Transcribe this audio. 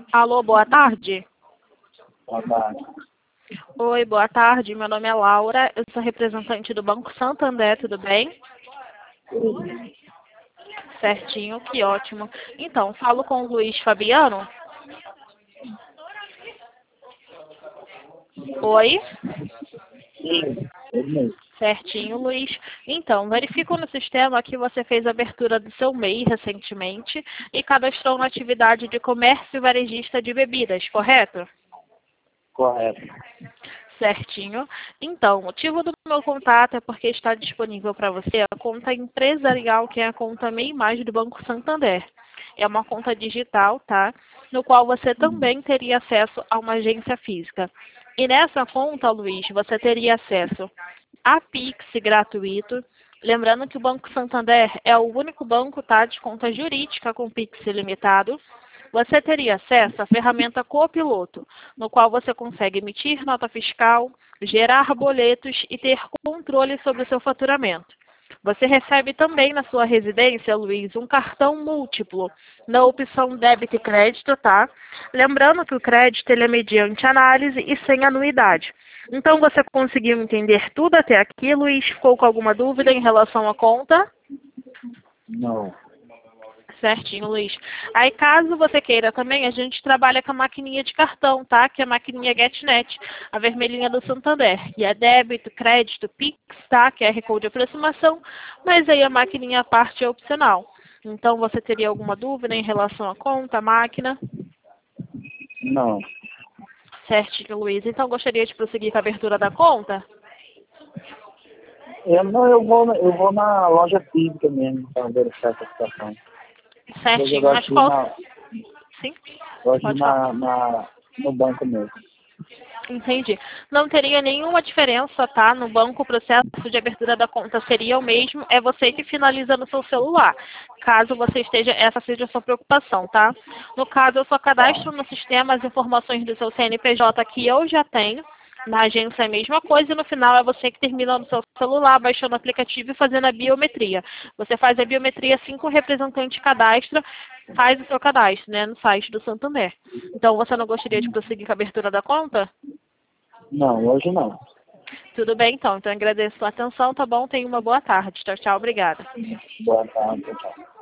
Alô, boa tarde. Boa tarde. Oi, boa tarde. Meu nome é Laura. Eu sou representante do Banco Santander, tudo bem? Certinho, que ótimo. Então, falo com o Luiz Fabiano. Oi? Sim, ele mesmo. Certinho, Luiz. Então, verifico no sistema que você fez a abertura do seu MEI recentemente e cadastrou na atividade de comércio varejista de bebidas, correto? Correto. Certinho. Então, o motivo do meu contato é porque está disponível para você a conta empresarial, que é a conta MEI Mais do Banco Santander. É uma conta digital, tá? No qual você também teria acesso a uma agência física. E nessa conta, Luiz, você teria acesso a Pix gratuito. Lembrando que o Banco Santander é o único banco, tá, de conta jurídica com Pix ilimitado. Você teria acesso à ferramenta Copiloto, no qual você consegue emitir nota fiscal, gerar boletos e ter controle sobre o seu faturamento. Você recebe também na sua residência, Luiz, um cartão múltiplo na opção débito e crédito, tá? Lembrando que o crédito ele é mediante análise e sem anuidade. Então você conseguiu entender tudo até aqui, Luiz? Ficou com alguma dúvida em relação à conta? Não. Certinho, Luiz. Aí, caso você queira também, a gente trabalha com a maquininha de cartão, tá? Que é a maquininha GetNet, a vermelhinha do Santander. E é débito, crédito, Pix, tá? Que é R-Code de aproximação. Mas aí a maquininha à parte é opcional. Então, você teria alguma dúvida em relação à conta, à máquina? Não. Certinho, Luiz. Então, gostaria de prosseguir com a abertura da conta? Eu vou na loja física mesmo para verificar essa situação. Depois eu Certinho. gosto Mas de ir qual... na, Sim? gosto de ir Pode falar. no banco mesmo. Entendi. Não teria nenhuma diferença, tá? No banco, o processo de abertura da conta seria o mesmo, é você que finaliza no seu celular. Caso você esteja, essa seja a sua preocupação, tá? No caso, eu só cadastro no sistema as informações do seu CNPJ que eu já tenho. Na agência é a mesma coisa e no final é você que termina no seu celular, baixando o aplicativo e fazendo a biometria. Você faz a biometria assim que o representante cadastra, faz o seu cadastro, né, no site do Santander. Então, você não gostaria de prosseguir com a abertura da conta? Não, hoje não. Tudo bem, então. Então, agradeço a sua atenção, tá bom? Tenha uma boa tarde. Tchau, tchau. Obrigada. Boa tarde, tchau.